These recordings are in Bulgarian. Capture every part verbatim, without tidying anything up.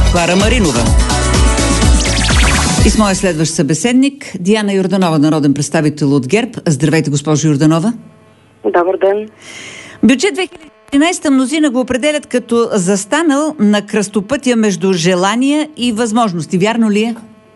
Клара Маринова. И с моя следващ събеседник Диана Йорданова, народен представител от ГЕРБ. Здравейте, госпожо Йорданова. Добър ден. Бюджет две хиляди и тринадесета мнозина го определят като застанал на кръстопътя между желания и възможности. Вярно ли е?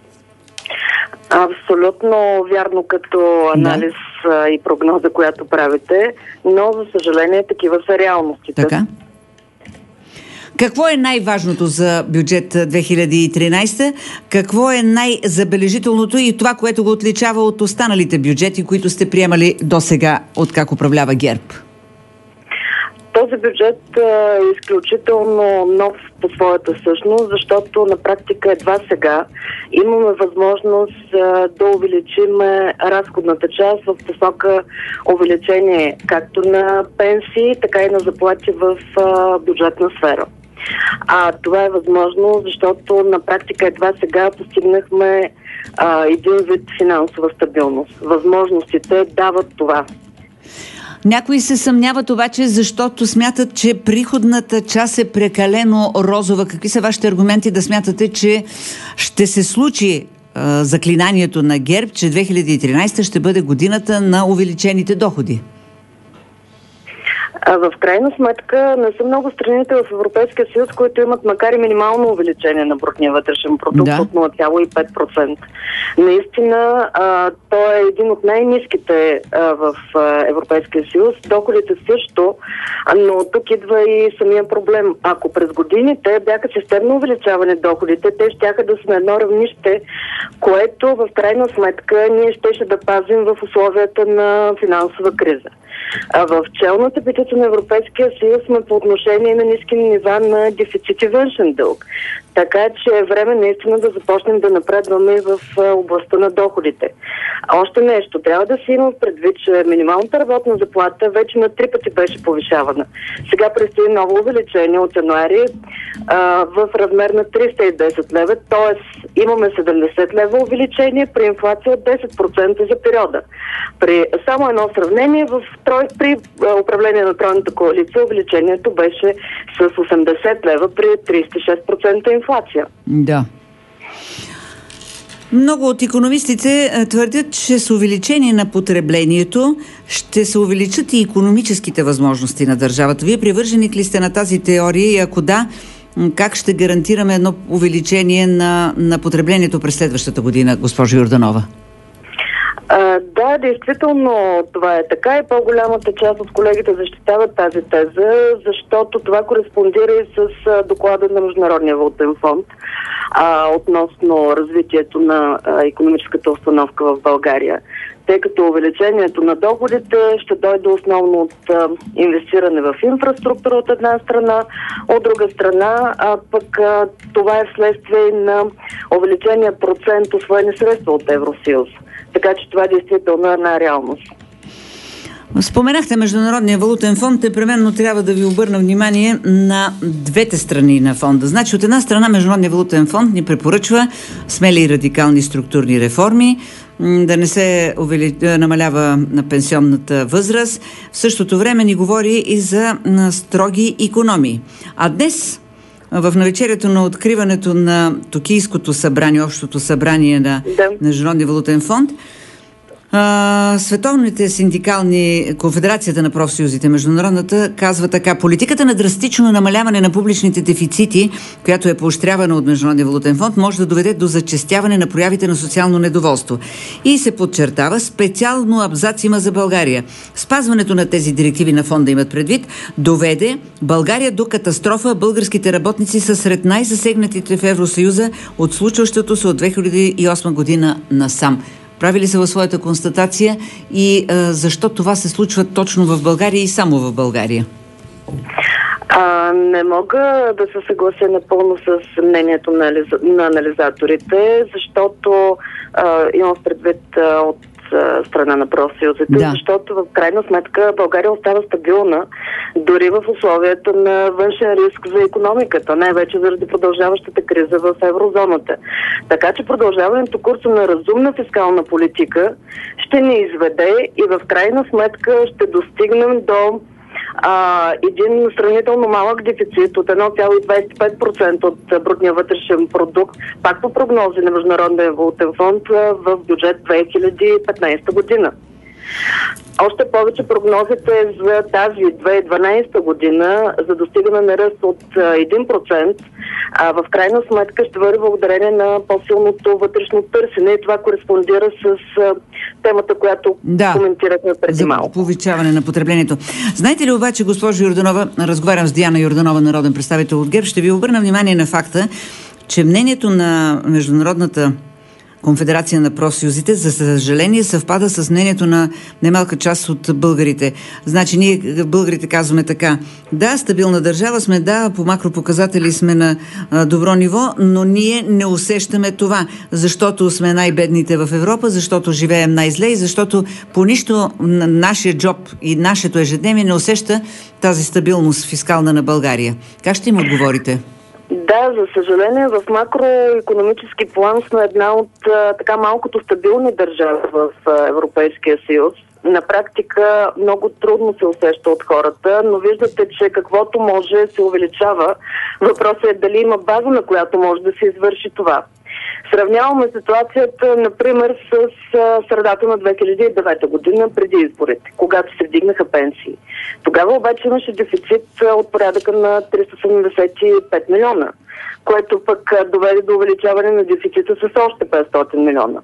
Абсолютно вярно като анализ да. И прогноза, която правите, но за съжаление такива са реалностите. Така. Какво е най-важното за бюджет две хиляди и тринадесета? Какво е най-забележителното и това, което го отличава от останалите бюджети, които сте приемали до сега, от как управлява ГЕРБ? Този бюджет е изключително нов по своята същност, защото на практика едва сега имаме възможност да увеличим разходната част в посока увеличение както на пенсии, така и на заплати в бюджетна сфера. А това е възможно, защото на практика едва сега постигнахме а, един вид финансова стабилност. Възможностите дават това. Някои се съмняват обаче, защото смятат, че приходната част е прекалено розова. Какви са вашите аргументи да смятате, че ще се случи а, заклинанието на ГЕРБ, че две хиляди и тринадесета ще бъде годината на увеличените доходи? А в крайна сметка не са много страните в Европейския съюз, които имат макар и минимално увеличение на брутния вътрешен продукт да. от нула цяло и пет процента. Наистина, а, той е един от най-ниските а, в а, Европейския съюз. Доходите също, а, но тук идва и самия проблем. Ако през годините бяха системно увеличаване доходите, те щяха да са на едно равнище, което в крайна сметка ние щеше да пазим в условията на финансова криза. А в челната петица на Европейския съюз сме по отношение на ниски нива на дефицит и външен дълг. Така че е време наистина да започнем да напредваме в областта на доходите. Още нещо. Трябва да си има предвид, че минималната работна заплата вече на три пъти беше повишавана. Сега предстои ново увеличение от януари а, в размер на триста и десет лева, т.е. имаме седемдесет лева увеличение при инфлация от десет процента за периода. При само едно сравнение в трой, при а, управление на тройната коалиция увеличението беше с осемдесет лева при тридесет и шест процента инфлация. Да. Много от икономистите твърдят, че с увеличение на потреблението ще се увеличат и икономическите възможности на държавата. Вие привърженик ли сте на тази теория и ако да, как ще гарантираме едно увеличение на, на потреблението през следващата година, госпожо Йорданова? А, да, действително това е така и по-голямата част от колегите защитават тази теза, защото това кореспондира и с а, доклада на Международния валутен фонд а, относно развитието на а, икономическата установка в България. Тъй като увеличението на доходите ще дойде основно от а, инвестиране в инфраструктура от една страна, от друга страна, а пък а, това е вследствие на увеличения процент усвоени средства от Евросъюз. Така че това действително е една реалност. Споменахте Международния валутен фонд, непременно трябва да ви обърна внимание на двете страни на фонда. Значи от една страна Международния валутен фонд ни препоръчва смели и радикални структурни реформи, да не се увели... намалява на пенсионната възраст. В същото време ни говори и за строги икономии. А днес, в навечерието на откриването на Токийското събрание, общото събрание на да. Международния валутен фонд, а, световните синдикални, Конфедерацията на профсъюзите, международната, казва така: политиката на драстично намаляване на публичните дефицити, която е поощрявана от Международния валутен фонд, може да доведе до зачестяване на проявите на социално недоволство. И се подчертава, специално абзац има за България. Спазването на тези директиви на фонда, имат предвид, доведе България до катастрофа. Българските работници са сред най-засегнатите в Евросъюза от случващото се от две хиляди и осма година насам. Прави ли се във своята констатация и а, защо това се случва точно в България и само в България? А, не мога да се съглася напълно с мнението на, на анализаторите, защото а, имам предвид а, от страна на профсъюзите, да. Защото в крайна сметка България остава стабилна дори в условията на външен риск за икономиката, най-вече заради продължаващата криза в еврозоната. Така че продължаването курса на разумна фискална политика ще ни изведе и в крайна сметка ще достигнем до а, един сравнително малък дефицит от едно цяло двадесет и пет процента от брутния вътрешен продукт, пак по прогнози на Международния валутен фонд в бюджет две хиляди и петнадесета година. Още повече прогнозите за тази две хиляди и дванадесета година за достигане на ръст от един процент, а в крайна сметка ще бъде благодарение на по-силното вътрешно търсене и това кореспондира с темата, която да, коментирахме преди малко. За повишаване на потреблението. Знаете ли обаче, госпожо Йорданова, разговарям с Диана Йорданова, народен представител от ГЕРБ, ще ви обърна внимание на факта, че мнението на Международната Конфедерация на профсъюзите, за съжаление, съвпада с мнението на немалка част от българите. Значи, ние българите казваме така: да, стабилна държава сме, да, по макропоказатели сме на а, добро ниво, но ние не усещаме това, защото сме най-бедните в Европа, защото живеем най-зле и защото по нищо нашия джоб и нашето ежедневие не усеща тази стабилност фискална на България. Как ще им отговорите? Да, за съжаление, в макроекономически план сме една от а, така малкото стабилни държави в а, Европейския съюз. На практика много трудно се усеща от хората, но виждате, че каквото може се увеличава. Въпросът е дали има база, на която може да се извърши това. Сравняваме ситуацията, например, с а, средата на две хиляди и девета година, преди изборите, когато се вдигнаха пенсии. Тогава обаче имаше дефицит а, от порядъка на триста седемдесет и пет милиона, което пък а, доведе до увеличаване на дефицита с още петстотин милиона.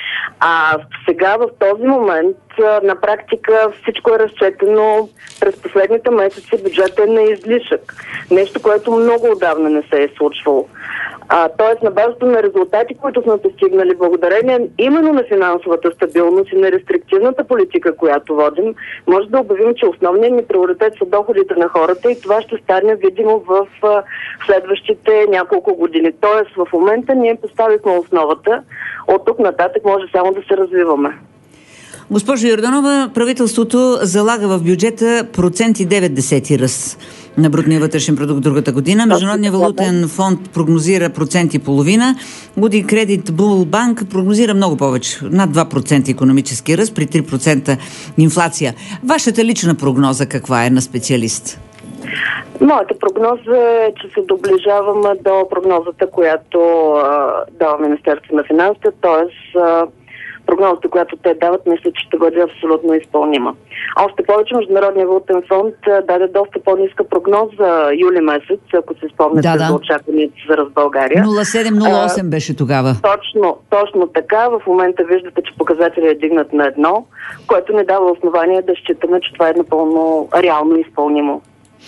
А сега в този момент а, на практика всичко е разчетено през последните месеци, бюджетът е на излишък. Нещо, което много отдавна не се е случвало. А, тоест на базата на резултати, които сме постигнали благодарение именно на финансовата стабилност и на рестриктивната политика, която водим, може да обявим, че основният ни приоритет са доходите на хората и това ще стане видимо в а, следващите няколко години. Тоест в момента ние поставихме основата, от тук нататък може само да се развиваме. Госпожо Йорданова, правителството залага в бюджета процент и девет десети ръст на брутния вътрешен продукт другата година. Международният валутен фонд прогнозира процент и половина. Годи кредит Булбанк прогнозира много повече. Над два процента икономически ръст при три процента инфлация. Вашата лична прогноза каква е на специалист? Моята прогноза е, че се доближаваме до прогнозата, която а, дава Министерството на финансите, т.е. прогнозата, която те дават, мисля, че ще бъде абсолютно изпълнима. Още повече Международният валутен фонд даде доста по-ниска прогноза юли месец, ако се спомняте да, да. за очакванията за ръст България. нула цяло седем нула осем беше тогава. Точно, точно така. В момента виждате, че показателят е дигнат на едно, което не дава основание да считаме, че това е напълно реално изпълнимо.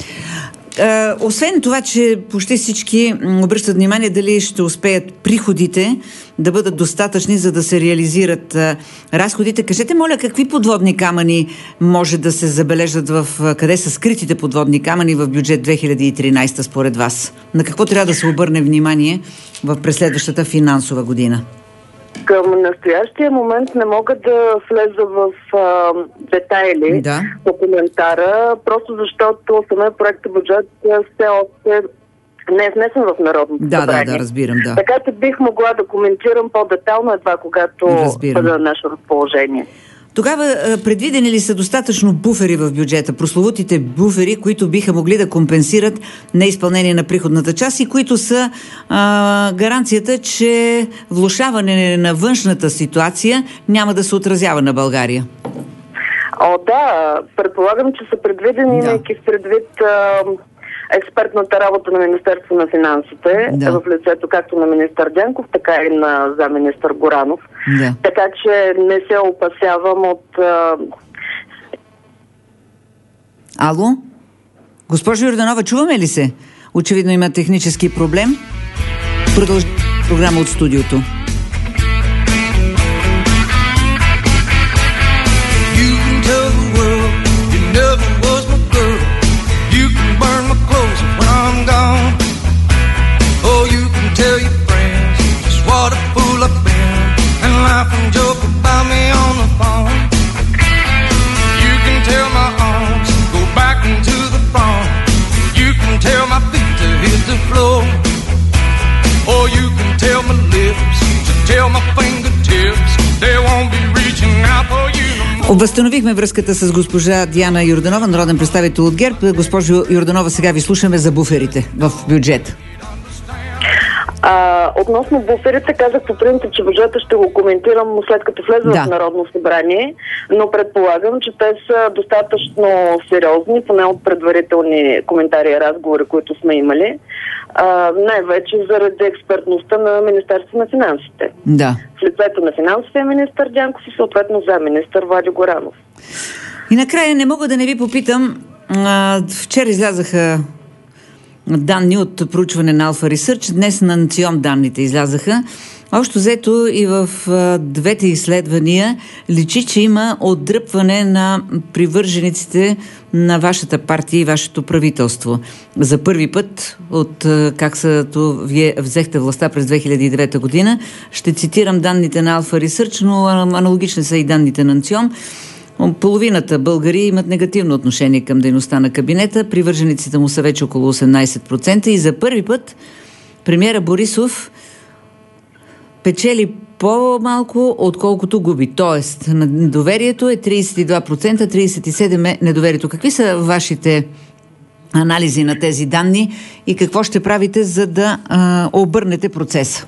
Uh, освен това, че почти всички обръщат внимание дали ще успеят приходите да бъдат достатъчни, за да се реализират uh, разходите. Кажете, моля, какви подводни камъни може да се забележат в... Uh, къде са скритите подводни камъни в бюджет две хиляди и тринадесета според вас? На какво трябва да се обърне внимание в преследващата финансова година? Към настоящия момент не мога да влеза в а, детайли да. по коментара, просто защото самия проект бюджет все още не е внесен в Народното да, събрание. Да, да, разбирам, да. Така че бих могла да коментирам по-детално едва, когато бъда на наше разположение. Тогава предвидени ли са достатъчно буфери в бюджета, прословутите буфери, които биха могли да компенсират неизпълнение на приходната част и които са а, гаранцията, че влошаване на външната ситуация няма да се отразява на България? О, да, предполагам, че са предвидени, да. имайки предвид а, експертната работа на Министерство на финансите, да. в лицето както на министър Денков, така и на замминистър Горанов. Да. Така че не се опасявам от... А... Ало? Госпожо Йорданова, чуваме ли се? Очевидно има технически проблем. Продължи програма от студиото. Tell your friends just what a fool I've been, and laugh and joke about me on the phone. You can tell my arms go back into the front. You can tell my feet to hit the floor, or you can tell my lips to tell my fingertips they won't be reaching out for you no more. Възстановихме връзката с госпожа Диана Йорданова, народен представител от ГЕРБ. Госпожо Йорданова, сега ви слушаме за буферите в бюджета. А, относно буферите, казах по принцип, че бюджета ще го коментирам след като влезе да. в Народно събрание, но предполагам, че те са достатъчно сериозни, поне от предварителни коментари и разговори, които сме имали. А, най-вече заради експертността на Министерството на финансите. Да. В лицето на финансовия министър Дянков и съответно заместник-министър Влади Горанов. И накрая не мога да не ви попитам, а, вчера излязаха данни от проучване на Alpha Research, днес на Национ данните излязаха. Общо взето и в а, двете изследвания личи, че има отдръпване на привържениците на вашата партия и вашето правителство. За първи път, от а, как са то вие взехте властта през две хиляди и девета година, ще цитирам данните на Alpha Research, но а, аналогични са и данните на Национ. Половината българи имат негативно отношение към дейността на кабинета, привържениците му са вече около осемнайсет процента и за първи път премиера Борисов печели по-малко, отколкото губи. Тоест, доверието е трийсет и два процента, трийсет и седем процента е недоверието. Какви са вашите анализи на тези данни и какво ще правите, за да а, обърнете процеса?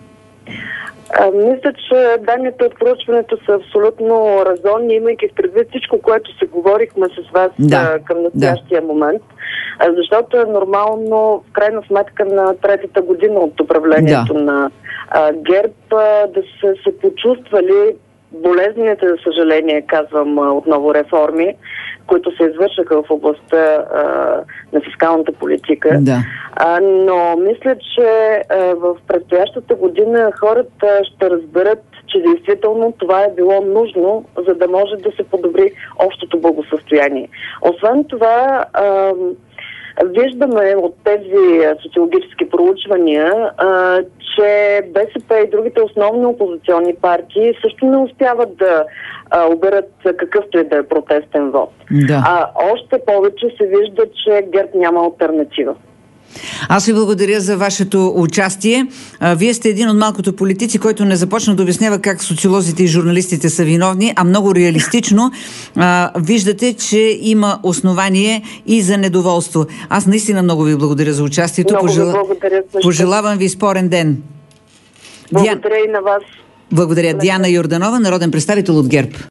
А, мисля, че данните от проучването са абсолютно резонни, имайки в предвид всичко, което се говорихме с вас да, към настоящия да. момент. А, защото е нормално, в крайна сметка, на третата година от управлението да. на а, ГЕРБ а, да се, се почувствали болезнените, за съжаление, казвам а, отново, реформи, които се извършаха в областта а, на фискалната политика. Да. А, но мисля, че а, в предстоящата година хората ще разберат, че действително това е било нужно, за да може да се подобри общото благосъстояние. Освен това, а, виждаме от тези социологически проучвания, а, че БСП и другите основни опозиционни партии също не успяват да а, оберат какъвто и да е протестен вод. Да. А още повече се вижда, че ГЕРБ няма алтернатива. Аз ви благодаря за вашето участие. А, вие сте един от малкото политици, който не започна да обяснява как социолозите и журналистите са виновни, а много реалистично а, виждате, че има основание и за недоволство. Аз наистина много ви благодаря за участието. Много Пожел... ви благодаря също. Пожелавам ви спорен ден. Благодаря Диан... и на вас. Благодаря. Диана Йорданова, народен представител от ГЕРБ.